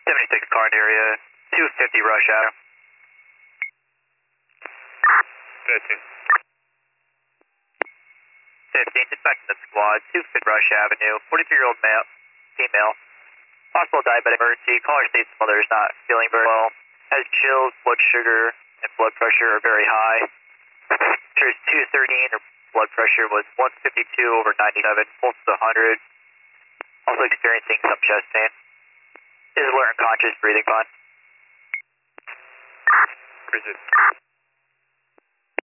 76 car in area, 250 rush hour. 13. 15, dispatch to the squad, 250 Rush Avenue, 43-year-old male, female. Possible diabetic emergency. Caller states mother is not feeling very well. Has chills, blood sugar, and blood pressure are very high. Temperature is 213. Her blood pressure was 152 over 97. Pulse is 100. Also experiencing some chest pain. Is alert and conscious, breathing fine. Appreciate it.